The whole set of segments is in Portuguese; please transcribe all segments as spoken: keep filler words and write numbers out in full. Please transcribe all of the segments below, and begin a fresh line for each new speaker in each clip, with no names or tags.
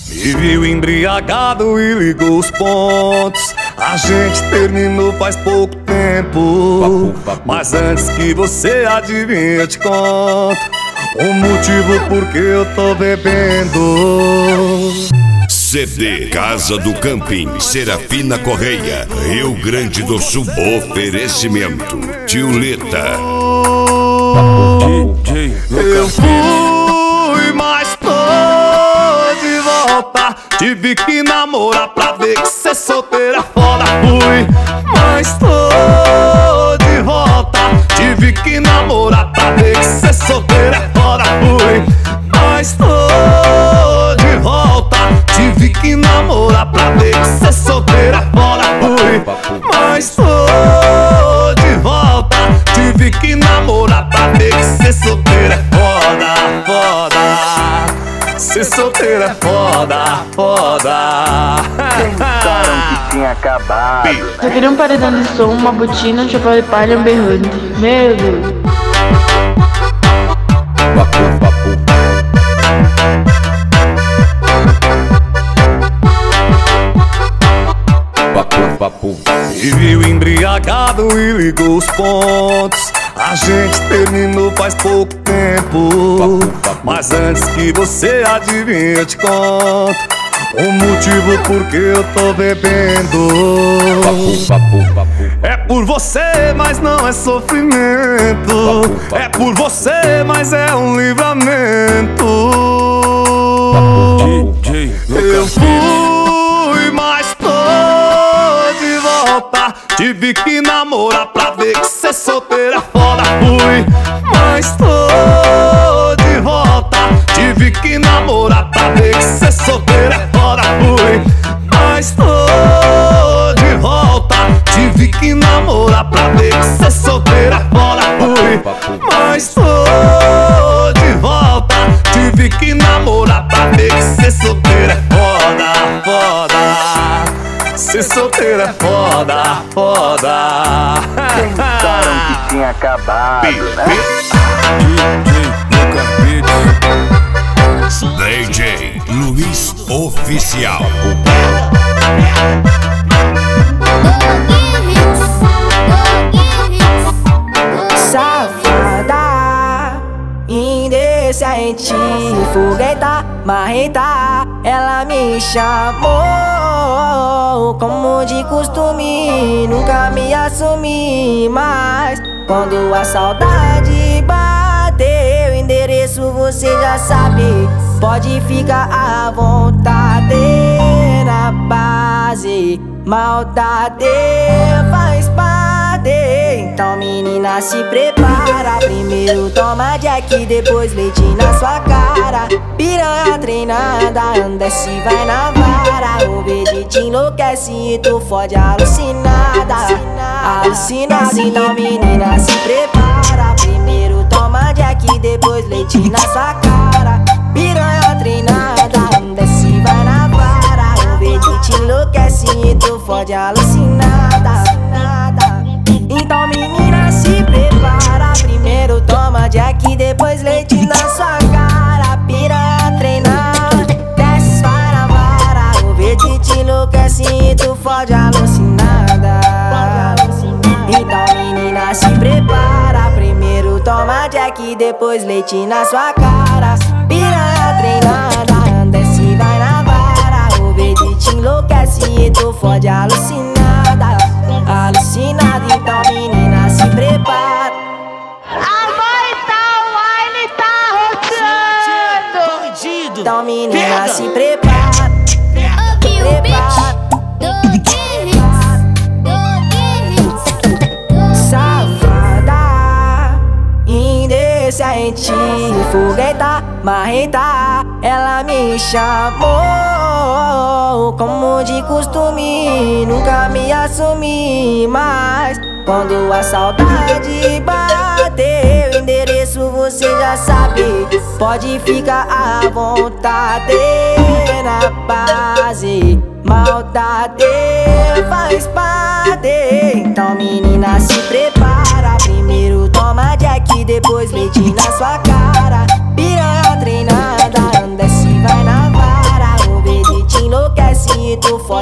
Me viu embriagado e ligou os pontos. A gente terminou faz pouco tempo, mas antes que você adivinhe eu te conto o motivo por que eu tô bebendo.
C D Casa do Camping, Serafina Correia, Rio Grande do Sul. Oferecimento Tiuleta.
Eu fui, mas tô de volta. Tive que namorar pra ver que cê solteira foda. Fui, mas tô de volta. Tive que namorar pra ver que cê solteira foda. Fui, mas tô de volta. Tive que namorar pra ver que cê solteira foda. Fui, mas tô de volta. Tive que namorar pra ver que cê solteira é foda, foda. Cê solteira é foda, foda.
Pensaram que tinha acabado, né?
Eu queria um paredão de som, uma botina, um chapéu de palha e um berrante. Meu Deus.
Me viu embriagado e ligou os pontos. A gente terminou faz pouco tempo, mas antes que você adivinhe eu te conto o motivo por que eu tô bebendo. É por você, mas não é sofrimento. É por você, mas é um livramento. Eu fui, mas tô de volta. Tive que namorar pra ver que cê solteira foda. Fui, mas tô de volta. Tive que namorar pra ver que cê solteira foda. Fui, mas tô de volta. Tive que namorar pra ver que cê solteira foda. Fui, mas tô de volta. Tive que namorar pra ver que cê solteira é foda, foda. Cê solteira é foda, foda.
Pensaram que tinha acabado, né?
D J Luiz Oficial.
Safada, indecente, fogueta, marreta. Ela me chamou como de costume, nunca me assumi. Mas quando a saudade bateu, o endereço você já sabe. Pode ficar à vontade na base, maldade faz parte. Então menina se prepara, primeiro toma Jack, depois leite na sua cara. Piranha treinada, anda se vai na vara. O verde te enlouquece e tu fode alucinada, alucinada. Então menina se prepara, primeiro toma Jack, depois leite na sua cara. Piranha treinada, anda se vai na vara. O verde te enlouquece e tu fode alucinada. Então menina se prepara, primeiro toma Jack, depois leite na sua cara. Piranha treinada, desce vai na vara. O verde te enlouquece e tu fode alucinada. Então menina se prepara, primeiro toma Jack, depois leite na sua cara. Piranha treinada, desce vai na vara. O verde te enlouquece e tu fode alucinada, alucinada. Então menina se prepara.
A voz tá, o wine tá roteando.
Então menina se prepara, prepara. Safada, indecente, fogueta, marreta. Ela me chamou como de costume, nunca me assumi. Mas quando a saudade bateu, o endereço você já sabe. Pode ficar à vontade na base, maldade faz parte. Então menina se prepara, primeiro toma Jack, depois leite na sua cara. Piranha treinada, anda se vai na vara. O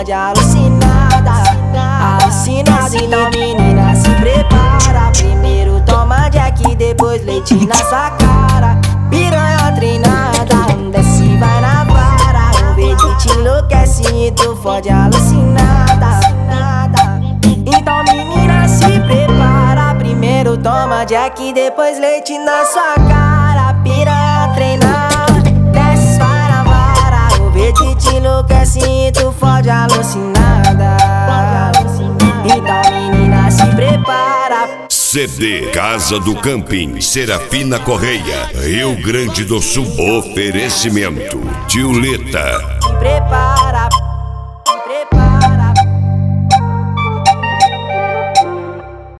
fode alucinada, alucinada. Então menina se prepara, primeiro toma Jack, depois leite na sua cara. Piranha treinada, desce vai na vara, o verde te enlouquece e tu fode alucinada. Então menina se prepara, primeiro toma Jack, depois leite na sua cara. Piranha treinada, desce vai na vara, o verde te enlouquece e tu fode alucinada. Então menina se prepara.
C D Casa do Camping, Serafina Correia, Rio Grande do Sul. Oferecimento Tiuleta.
Se prepara.